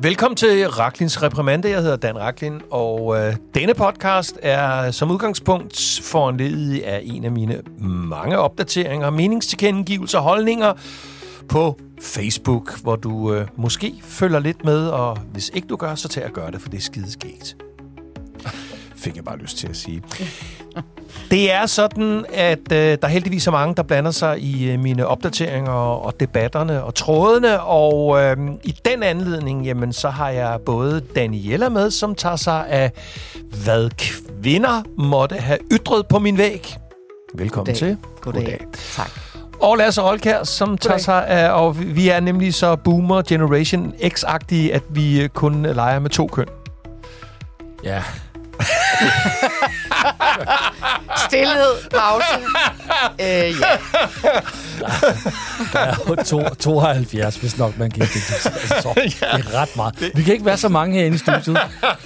Velkommen til Raklins Reprimande. Jeg hedder Dan Raklin, og denne podcast er som udgangspunkt foranlediget af en af mine mange opdateringer, meningstilkendegivelser og holdninger på Facebook, hvor du måske følger lidt med, og hvis ikke du gør, så tag at gøre det, for det er skideskægt. Fik jeg bare lyst til at sige. Det er sådan, at der heldigvis er mange, der blander sig i mine opdateringer og debatterne og trådene, og i den anledning, jamen, så har jeg både Daniela med, som tager sig af, hvad kvinder måtte have ytret på min væg. Velkommen til. Goddag. Tak. Og Lasse Olkær, som tager sig af, og vi er nemlig så boomer generation X-agtige, at vi kun leger med 2 køn. Ja. Stilhed, pause. Ja. Der er jo 72, hvis nok man kan identificere så. Det er ret meget. Vi kan ikke være så mange herinde i studiet.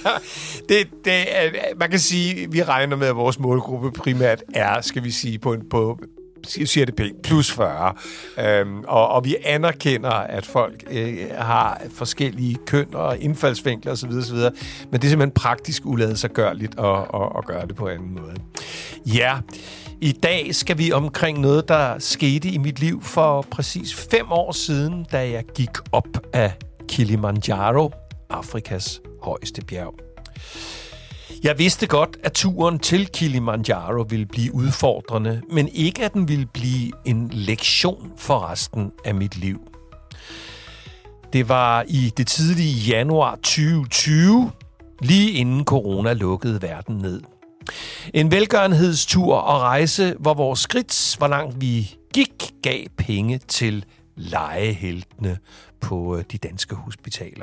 Man kan sige, at vi regner med, at vores målgruppe primært er, skal vi sige, på siger det pænt, plus 40. Og vi anerkender, at folk har forskellige køn og indfaldsvinkler osv. Men det er simpelthen praktisk uladsiggørligt at gøre det på en anden måde. Ja, i dag skal vi omkring noget, der skete i mit liv for præcis 5 år siden, da jeg gik op af Kilimanjaro, Afrikas højeste bjerg. Jeg vidste godt, at turen til Kilimanjaro ville blive udfordrende, men ikke at den ville blive en lektion for resten af mit liv. Det var i det tidlige januar 2020, lige inden corona lukkede verden ned. En velgørenhedstur og rejse, hvor vores skridt, hvor langt vi gik, gav penge til lejeheltene på de danske hospitaler.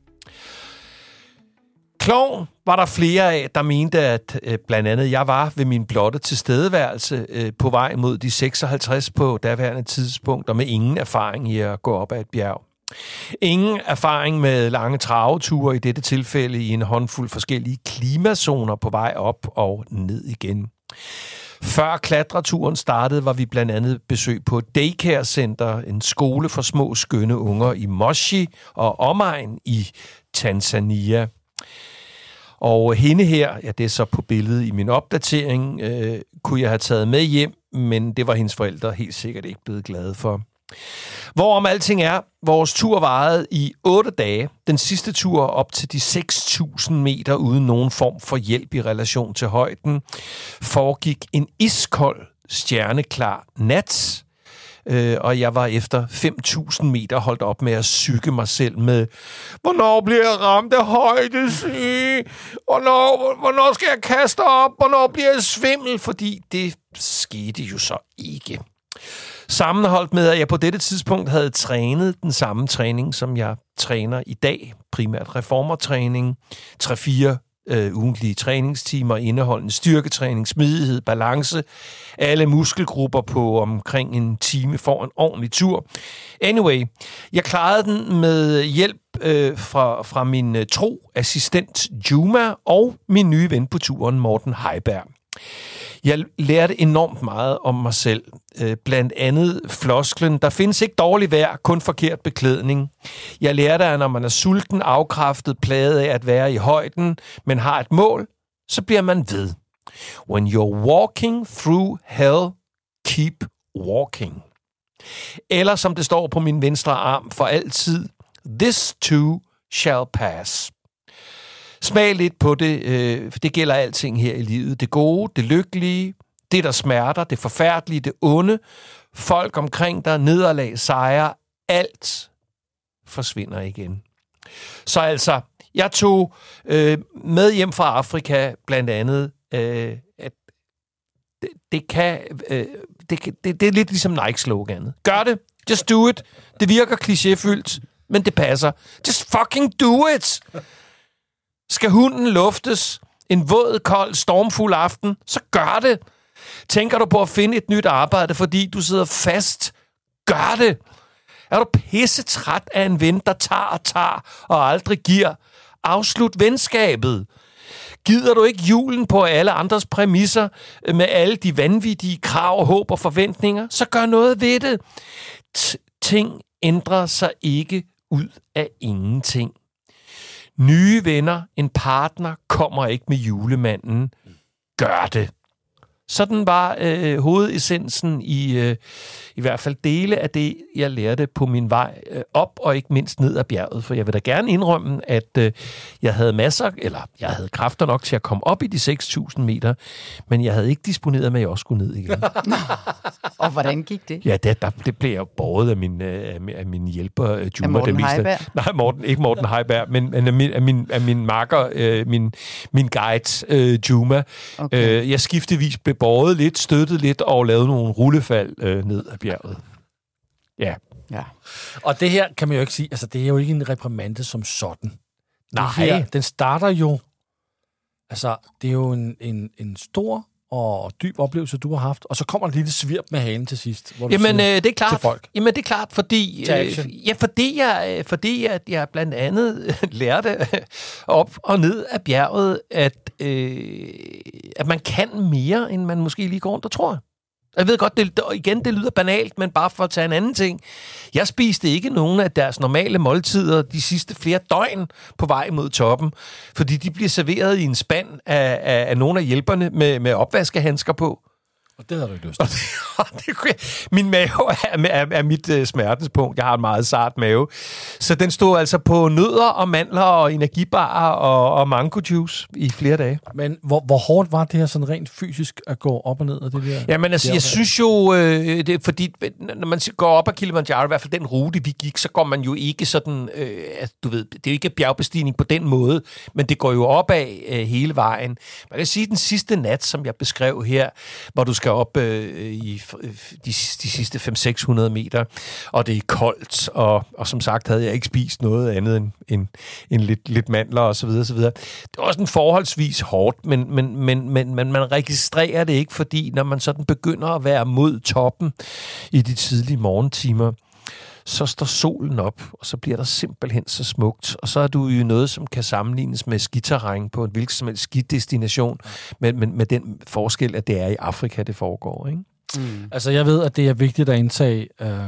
Klovn var der flere af, der mente, at blandt andet jeg var ved min blotte tilstedeværelse på vej mod de 56 på daværende tidspunkt, og med ingen erfaring i at gå op ad et bjerg. Ingen erfaring med lange traveture, i dette tilfælde i en håndfuld forskellige klimazoner på vej op og ned igen. Før klatreturen startede, var vi blandt andet besøg på et daycare-center, en skole for små skønne unger i Moshi og omegn i Tanzania. Og hende her, ja, det er så på billedet i min opdatering, kunne jeg have taget med hjem, men det var hendes forældre helt sikkert ikke blevet glade for. Hvorom alting er, vores tur varede i 8 dage. Den sidste tur op til de 6.000 meter uden nogen form for hjælp i relation til højden, foregik en iskold, stjerneklar nat. Og jeg var efter 5.000 meter holdt op med at psyke mig selv med, hvornår bliver jeg ramt af højdesyge? Hvornår skal jeg kaste op? Hvornår bliver jeg svimmel? Fordi det skete jo så ikke. Sammenholdt med, at jeg på dette tidspunkt havde trænet den samme træning, som jeg træner i dag. Primært reformertræning, 3-4 ugentlige træningstimer, indeholdende styrketræning, smidighed, balance, alle muskelgrupper på omkring en time for en ordentlig tur. Anyway, jeg klarede den med hjælp fra min tro assistent Juma og min nye ven på turen, Morten Heiberg. Jeg lærte enormt meget om mig selv. Blandt andet flosklen, der findes ikke dårlig vejr, kun forkert beklædning. Jeg lærte, at når man er sulten, afkræftet, plaget af at være i højden, men har et mål, så bliver man ved. When you're walking through hell, keep walking. Eller som det står på min venstre arm for altid, this too shall pass. Smag lidt på det, for det gælder alting her i livet. Det gode, det lykkelige, det der smerter, det forfærdelige, det onde. Folk omkring dig, nederlag, sejre, alt forsvinder igen. Så altså, jeg tog med hjem fra Afrika blandt andet, at det er lidt ligesom Nike-sloganet. Gør det, just do it. Det virker klichéfyldt, men det passer. Just fucking do it! Skal hunden luftes en våd, kold, stormfuld aften, så gør det. Tænker du på at finde et nyt arbejde, fordi du sidder fast? Gør det. Er du pissetræt af en ven, der tager og aldrig giver? Afslut venskabet. Gider du ikke julen på alle andres præmisser med alle de vanvittige krav, håb og forventninger? Så gør noget ved det. Ting ændrer sig ikke ud af ingenting. nye venner, en partner, kommer ikke med julemanden. Gør det. Sådan var hovedessensen i hvert fald dele af det, jeg lærte på min vej op, og ikke mindst ned ad bjerget. For jeg vil da gerne indrømme, at jeg havde kræfter nok til at komme op i de 6.000 meter, men jeg havde ikke disponeret med, at jeg også skulle ned igen. Og hvordan gik det? Ja, det blev jeg båret af min hjælper, Juma. Morten Heiberg? Nej, ikke Morten Heiberg, men af min makker, min guide, Juma. Okay. Jeg skiftevis blev båret lidt, støttet lidt og lavede nogle rullefald ned ad bjerget. Ja. Og det her kan man jo ikke sige, altså det er jo ikke en reprimande som sådan. Nej. Her, den starter jo, altså det er jo en stor og dyb oplevelse, du har haft, og så kommer et lille svirp med hanen til sidst. Hvor du Jamen, siger, det er klart. til folk. Jamen, det er klart, fordi jeg blandt andet lærte op og ned af bjerget, at man kan mere, end man måske lige går rundt og tror. Jeg ved godt, det lyder banalt, men bare for at tage en anden ting. Jeg spiste ikke nogen af deres normale måltider de sidste flere døgn på vej mod toppen, fordi de bliver serveret i en spand af nogle af hjælperne med opvaskehandsker på. Og det har du ikke lyst til. Min mave er mit smertespunkt. Jeg har en meget sart mave. Så den stod altså på nødder og mandler og energibarer og mango juice i flere dage. Men hvor hårdt var det her sådan rent fysisk at gå op og ned af det der? Jamen altså, jeg synes jo, fordi når man går op ad Kilimanjaro, i hvert fald den rute, vi gik, så går man jo ikke sådan, du ved, det er jo ikke bjergbestigning på den måde, men det går jo opad hele vejen. Man kan sige, den sidste nat, som jeg beskrev her, hvor du skal op i de sidste 500-600 meter, og det er koldt, og som sagt havde jeg ikke spist noget andet end lidt mandler og så videre, så videre. Det er også en forholdsvis hårdt, men man registrerer det ikke, fordi når man sådan begynder at være mod toppen i de tidlige morgentimer, så står solen op, og så bliver der simpelthen så smukt. Og så er du jo noget, som kan sammenlignes med skiterræn på en hvilken som helst skidestination, med den forskel, at det er i Afrika, det foregår, ikke? Mm. Altså, jeg ved, at det er vigtigt at indtage,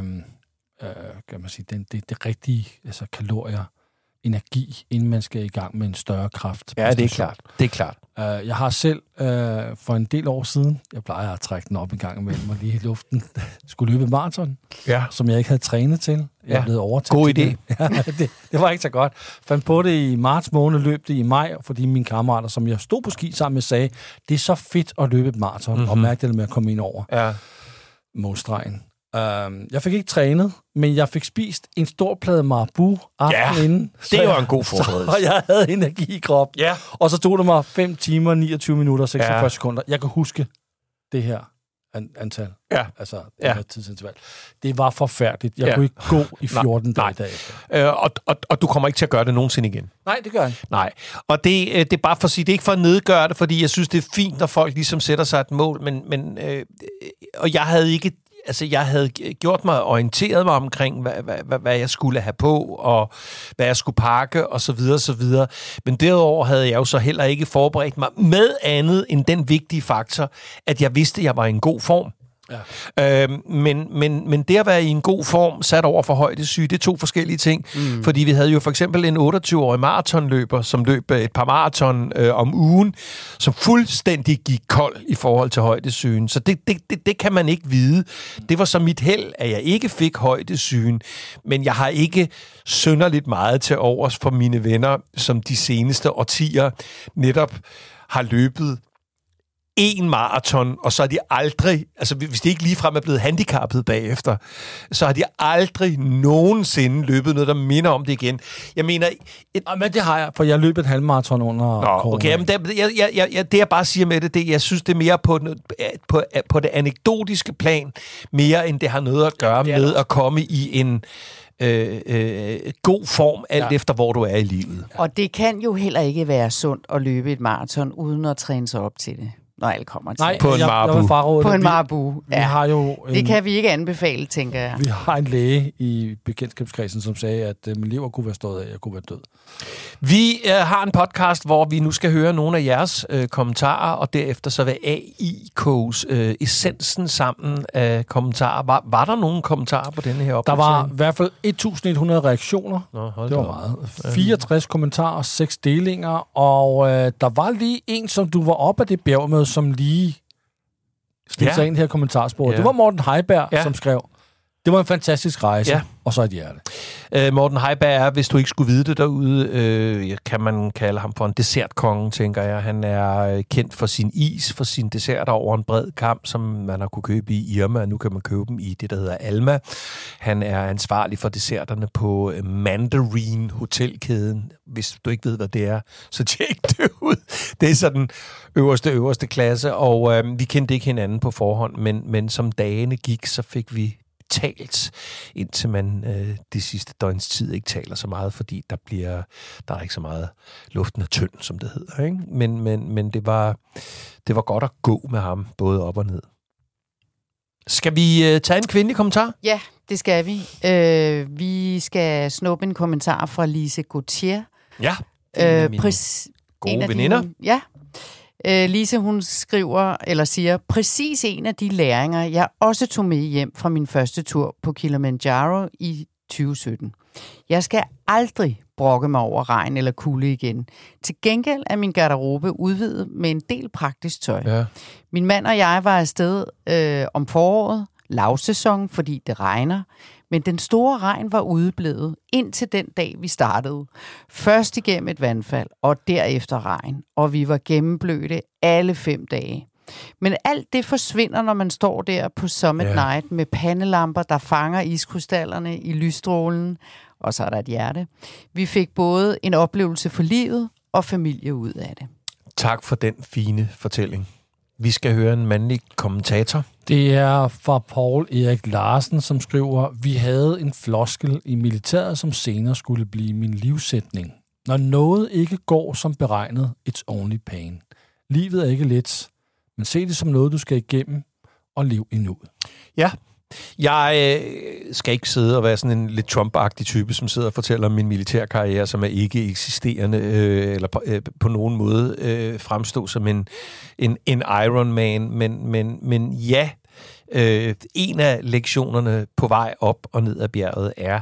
kan man sige, det rigtige, altså kalorier, energi, inden man skal i gang med en større kraft. Ja, det er klart. Det er klart. Jeg har selv for en del år siden, jeg plejer at trække den op en gang imellem og lige i luften, skulle løbe maraton, som jeg ikke havde trænet til. Jeg er blevet overtaget. God idé. Det var ikke så godt. Fandt på det i marts måned, løb det i maj, fordi mine kammerater, som jeg stod på ski sammen med, sagde, det er så fedt at løbe et maraton, og mærke det med at komme ind over målstregen. Jeg fik ikke trænet, men jeg fik spist en stor plade Marabu aftenen inden. Det var en god forberedelse. Og jeg havde energi i kroppen. Ja. Og så tog det mig 5 timer, 29 minutter og 46 sekunder. Jeg kan huske det her antal. Ja. Altså, det her tidsinterval. Det var forfærdeligt. Jeg kunne ikke gå i 14 dage derefter. Og du kommer ikke til at gøre det nogensinde igen. Nej, det gør jeg ikke. Nej. Og det er bare for at sige, det er ikke for at nedgøre det, fordi jeg synes, det er fint, når folk ligesom sætter sig et mål, men og jeg havde ikke. Altså, jeg havde orienteret mig omkring, hvad jeg skulle have på, og hvad jeg skulle pakke, og så videre, så videre. Men derudover havde jeg jo så heller ikke forberedt mig med andet end den vigtige faktor, at jeg vidste, at jeg var i en god form. Ja. Men det at være i en god form sat over for højdesyge, det er 2 forskellige ting. Fordi vi havde jo for eksempel en 28-årig maratonløber, som løb et par maraton om ugen, som fuldstændig gik kold i forhold til højdesygen. Så det kan man ikke vide. Det var så mit held, at jeg ikke fik højdesygen, men jeg har ikke synderligt meget til overs for mine venner, som de seneste årtier netop har løbet 1 maraton, og så er de aldrig, altså hvis de ikke ligefrem er blevet handicappet bagefter, så har de aldrig nogensinde løbet noget, der minder om det igen. Jeg mener... Men det har jeg, for jeg løb et halvmaraton under corona. Okay, men det jeg bare siger med det, jeg synes, det er mere på det anekdotiske plan, mere end det har noget at gøre med at komme i en god form, alt efter hvor du er i livet. Og det kan jo heller ikke være sundt at løbe et maraton, uden at træne sig op til det. når alt kommer til. Nej, på en Marabu. På en Marabu, ja. Vi har jo det kan vi ikke anbefale, tænker jeg. Vi har en læge i bekendtskabskredsen, som sagde, at min lever kunne være stået af, jeg kunne være død. Vi har en podcast, hvor vi nu skal høre nogle af jeres kommentarer, og derefter så vil AI koges essensen sammen af kommentarer. Var der nogle kommentarer på denne her opdatering? Der var i hvert fald 1.100 reaktioner. Det var meget. 64 kommentarer, 6 delinger, og der var lige en, som du var op af det bjerg med, som lige stilte sig ind her i kommentarsporet. Ja. Det var Morten Heiberg, som skrev, det var en fantastisk rejse, og så et hjerte. Morten Heiberg er, hvis du ikke skulle vide det derude, kan man kalde ham for en dessertkonge, tænker jeg. Han er kendt for sin is, for sine desserter over en bred kam, som man har kunne købe i Irma, og nu kan man købe dem i det, der hedder Alma. Han er ansvarlig for desserterne på Mandarin Hotelkæden. Hvis du ikke ved, hvad det er, så tjek det ud. Det er sådan øverste klasse, og vi kendte ikke hinanden på forhånd, men som dagene gik, så fik vi talt, indtil man de sidste døgns tid ikke taler så meget, fordi der er ikke så meget, luften er tynd, som det hedder, ikke? Men det var godt at gå med ham, både op og ned. Skal vi tage en kvindelig kommentar? Ja, det skal vi. Vi skal snuppe en kommentar fra Lise Gauthier. Ja, det er mine gode veninder. Ja. Lise, hun skriver, eller siger, præcis en af de læringer, jeg også tog med hjem fra min første tur på Kilimanjaro i 2017. Jeg skal aldrig brokke mig over regn eller kulde igen. Til gengæld er min garderobe udvidet med en del praktisk tøj. Ja. Min mand og jeg var afsted om foråret, lavsæson, fordi det regner. Men den store regn var udeblevet indtil den dag, vi startede. Først igennem et vandfald, og derefter regn. Og vi var gennemblødte alle 5 dage. Men alt det forsvinder, når man står der på Summit Night med pandelamper, der fanger iskrystallerne i lysstrålen. Og så er der et hjerte. Vi fik både en oplevelse for livet og familie ud af det. Tak for den fine fortælling. Vi skal høre en mandlig kommentator. Det er fra Paul Erik Larsen, som skriver, vi havde en floskel i militæret, som senere skulle blive min livssætning. Når noget ikke går som beregnet, it's only pain. Livet er ikke let, men se det som noget, du skal igennem og leve i nuet. Ja, jeg skal ikke sidde og være sådan en lidt Trump-agtig type, som sidder og fortæller om min militærkarriere, som er ikke eksisterende, eller på nogen måde fremstå som en Iron Man. Men ja, en af lektionerne på vej op og ned ad bjerget er,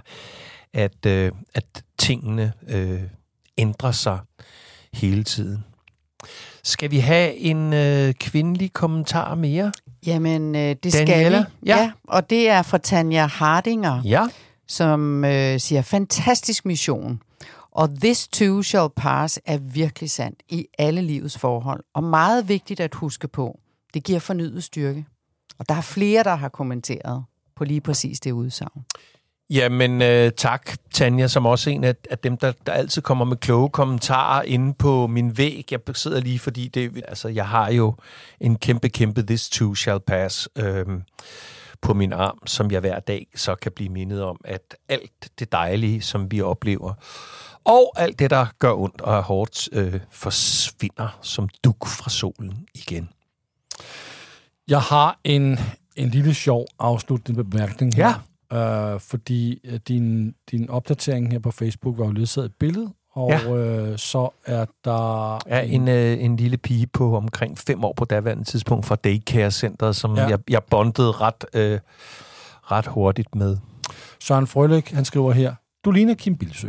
at tingene ændrer sig hele tiden. Skal vi have en kvindelig kommentar mere? Jamen, det Daniela? skal vi. Ja, og det er fra Tanja Hardinger, som siger, fantastisk mission. Og this too shall pass er virkelig sandt i alle livets forhold. Og meget vigtigt at huske på, det giver fornyet styrke. Og der er flere, der har kommenteret på lige præcis det udsagn. Jamen, tak, Tanja, som også en af dem, der altid kommer med kloge kommentarer inde på min væg. Jeg sidder lige, fordi jeg har jo en kæmpe this too shall pass på min arm, som jeg hver dag så kan blive mindet om, at alt det dejlige, som vi oplever, og alt det, der gør ondt og er hårdt, forsvinder som dug fra solen igen. Jeg har en lille sjov afsluttende bemærkning her. Fordi din opdatering her på Facebook var jo ledsaget et billede, og så er der... Ja, en lille pige på omkring 5 år på daværende tidspunkt fra Daycare-centret, som jeg bondede ret hurtigt med. Søren Frølæk, han skriver her, du ligner Kim Bildsøe.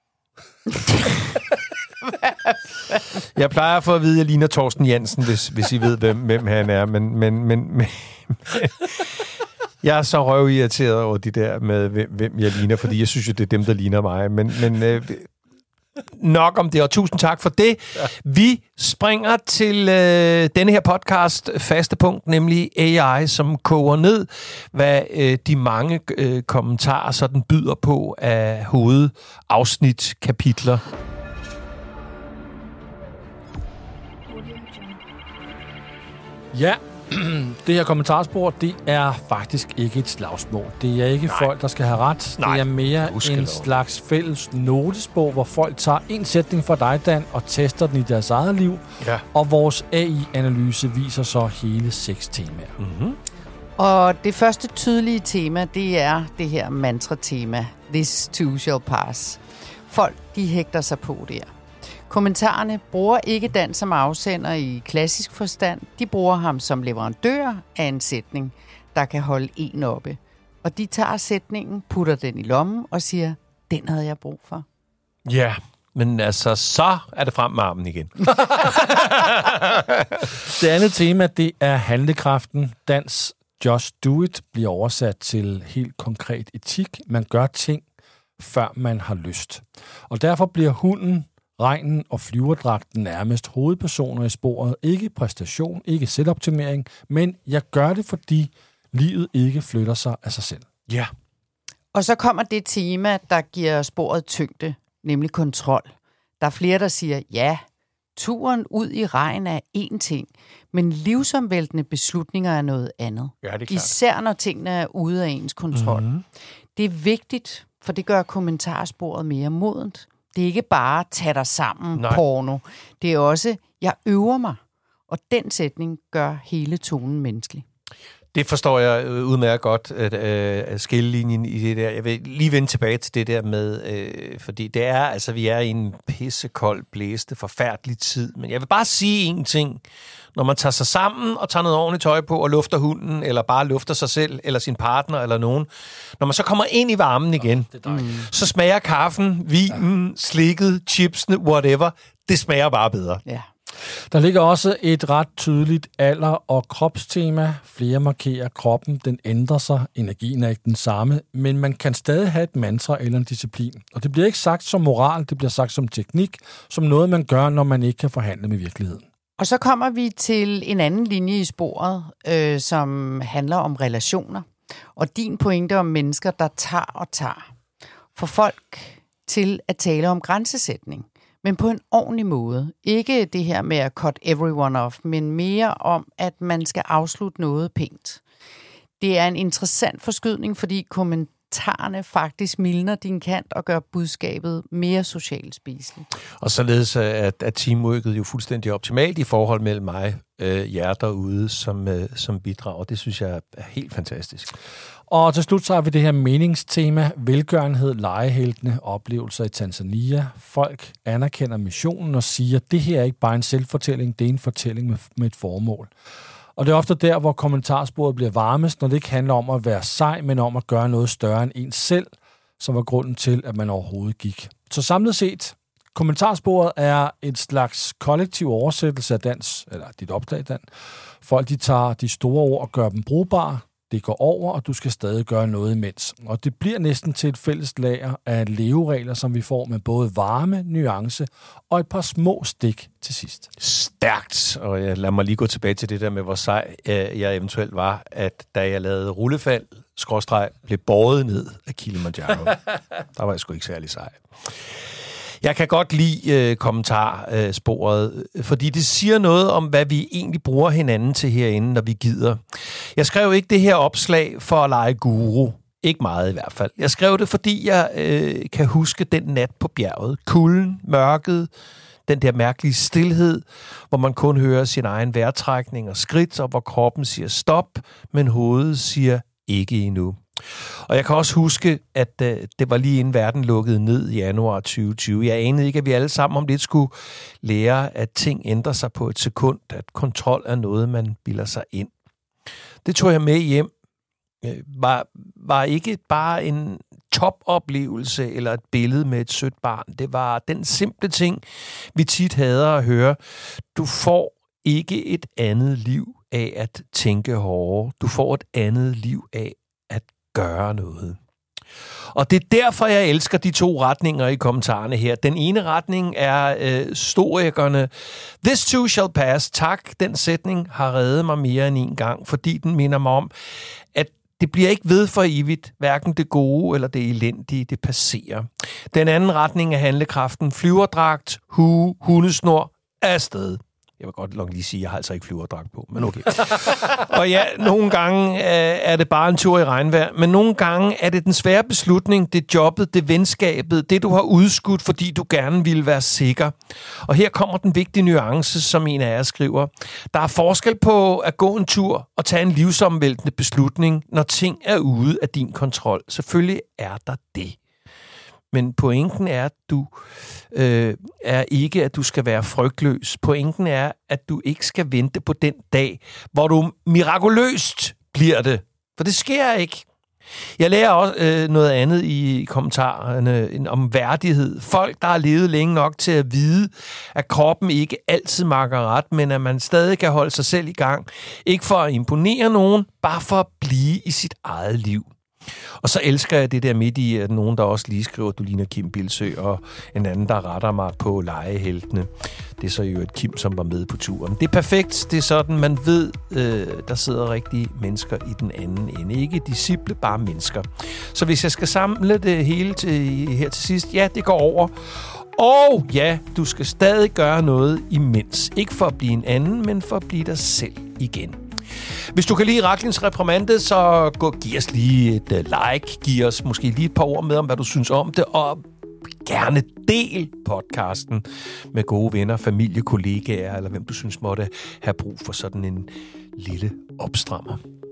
Jeg plejer at få at vide, at jeg ligner Torsten Jensen, hvis I ved, hvem han er, men jeg er så røvirriteret over de der med, hvem jeg ligner, fordi jeg synes jo, det er dem, der ligner mig. Men nok om det, og tusind tak for det. Vi springer til denne her podcast faste punkt, nemlig AI, som koger ned, hvad de mange kommentarer sådan byder på af hovedafsnit, kapitler. Ja, Det her kommentarspor, det er faktisk ikke et slagsmål. Det er ikke folk, der skal have ret. Det er mere en slags fælles notesbog, hvor folk tager en sætning fra dig, Dan, og tester den i deres eget liv. Ja. Og vores AI-analyse viser så hele 6 temaer. Mm-hmm. Og det første tydelige tema, det er det her mantra-tema. This too shall pass. Folk, de hægter sig på der. Kommentarerne bruger ikke Dan som afsender i klassisk forstand. De bruger ham som leverandør af en sætning, der kan holde en oppe. Og de tager sætningen, putter den i lommen og siger, den havde jeg brug for. Ja, men altså, så er det frem med armen igen. Det andet tema, det er handlekraften. Dans Just Do It bliver oversat til helt konkret etik. Man gør ting, før man har lyst. Og derfor bliver hunden, regnen og flyverdragten nærmest hovedpersoner i sporet. Ikke præstation, ikke selvoptimering, men jeg gør det, fordi livet ikke flytter sig af sig selv. Ja. Og så kommer det tema, der giver sporet tyngde, nemlig kontrol. Der er flere, der siger, ja, turen ud i regn er én ting, men livsomvæltende beslutninger er noget andet. Ja, det er klart. Især når tingene er ude af ens kontrol. Mm-hmm. Det er vigtigt, for det gør kommentarsporet mere modent. Det er ikke bare tage dig sammen, porno. Det er også, jeg øver mig. Og den sætning gør hele tonen menneskelig. Det forstår jeg udmærket godt, at skillelinjen i det der. Jeg vil lige vende tilbage til det der med, fordi det er, altså vi er i en pissekold, blæste, forfærdelig tid. Men jeg vil bare sige en ting. Når man tager sig sammen og tager noget ordentligt tøj på og lufter hunden, eller bare lufter sig selv, eller sin partner, eller nogen. Når man så kommer ind i varmen igen, så smager kaffen, vinen, slikket, chipsene, whatever. Det smager bare bedre. Ja. Der ligger også et ret tydeligt alder- og kropstema. Flere markerer kroppen, den ændrer sig, energien er ikke den samme, men man kan stadig have et mantra eller en disciplin. Og det bliver ikke sagt som moral, det bliver sagt som teknik, som noget man gør, når man ikke kan forhandle med virkeligheden. Og så kommer vi til en anden linje i sporet, som handler om relationer. Og din pointe om mennesker, der tager og tager. For folk til at tale om grænsesætning. Men på en ordentlig måde. Ikke det her med at cut everyone off, men mere om, at man skal afslutte noget pænt. Det er en interessant forskydning, fordi kommentarerne faktisk mildner din kant og gør budskabet mere socialt spiseligt. Og således at teamworket jo fuldstændig optimalt i forhold mellem mig, jer derude, som bidrager. Det synes jeg er helt fantastisk. Og til slut så har vi det her meningstema, velgørenhed, legeheltene, oplevelser i Tanzania. Folk anerkender missionen og siger, at det her er ikke bare en selvfortælling, det er en fortælling med et formål. Og det er ofte der, hvor kommentarsporet bliver varmest, når det ikke handler om at være sej, men om at gøre noget større end en selv, som var grunden til, at man overhovedet gik. Så samlet set, kommentarsporet er et slags kollektiv oversættelse af dans, eller dit opslag, Dan. Folk de tager de store ord og gør dem brugbare. Det går over, og du skal stadig gøre noget imens. Og det bliver næsten til et fælles lager af leveregler, som vi får med både varme, nuance og et par små stik til sidst. Stærkt. Og lad mig lige gå tilbage til det der med, hvor sej jeg eventuelt var, at da jeg lavede rullefald, blev båret ned af Kilimanjaro. Der var jeg sgu ikke særlig sej. Jeg kan godt lide kommentarsporet, fordi det siger noget om, hvad vi egentlig bruger hinanden til herinde, når vi gider. Jeg skrev ikke det her opslag for at lege guru. Ikke meget i hvert fald. Jeg skrev det, fordi jeg kan huske den nat på bjerget. Kulden, mørket, den der mærkelige stilhed, hvor man kun hører sin egen vejrtrækning og skridt, og hvor kroppen siger stop, men hovedet siger ikke endnu. Og jeg kan også huske, at det var lige inden verden lukkede ned i januar 2020. Jeg anede ikke, at vi alle sammen om lidt skulle lære, at ting ændrer sig på et sekund, at kontrol er noget, man bilder sig ind. Det tog jeg med hjem. Var ikke bare en topoplevelse eller et billede med et sødt barn. Det var den simple ting, vi tit hader at høre. Du får ikke et andet liv af at tænke hårdere. Du får et andet liv af at gøre noget. Og det er derfor, jeg elsker de to retninger i kommentarerne her. Den ene retning er stoikerne. This too shall pass. Tak, den sætning har reddet mig mere end en gang, fordi den minder mig om, at det bliver ikke ved for evigt, hverken det gode eller det elendige, det passerer. Den anden retning er handlekraften. Flyverdragt, hue, hundesnor, afsted. Jeg vil godt nok lige sige, at jeg har altså ikke flyverdragt på, men okay. Og ja, nogle gange er det bare en tur i regnvejr, men nogle gange er det den svære beslutning, det jobbet, det venskabet, det du har udskudt, fordi du gerne ville være sikker. Og her kommer den vigtige nuance, som en af jer skriver. Der er forskel på at gå en tur og tage en livsomvæltende beslutning, når ting er ude af din kontrol. Selvfølgelig er der det. Men pointen er, at du er ikke, at du skal være frygtløs. Pointen er, at du ikke skal vente på den dag, hvor du mirakuløst bliver det. For det sker ikke. Jeg lærer også noget andet i kommentarerne om værdighed. Folk, der har levet længe nok til at vide, at kroppen ikke altid makker ret, men at man stadig kan holde sig selv i gang. Ikke for at imponere nogen, bare for at blive i sit eget liv. Og så elsker jeg det der midt i, at nogen, der også lige skriver, at du ligner Kim Bildsøe, og en anden, der retter mig på legeheltene. Det er så jo et Kim, som var med på turen. Det er perfekt. Det er sådan, man ved, der sidder rigtige mennesker i den anden ende. Ikke disciple, bare mennesker. Så hvis jeg skal samle det hele her til sidst, ja, det går over. Og ja, du skal stadig gøre noget imens. Ikke for at blive en anden, men for at blive dig selv igen. Hvis du kan lide Raklins reprimande, så giv os lige et like. Giv os måske lige et par ord med om, hvad du synes om det. Og gerne del podcasten med gode venner, familie, kollegaer, eller hvem du synes måtte have brug for sådan en lille opstrammer.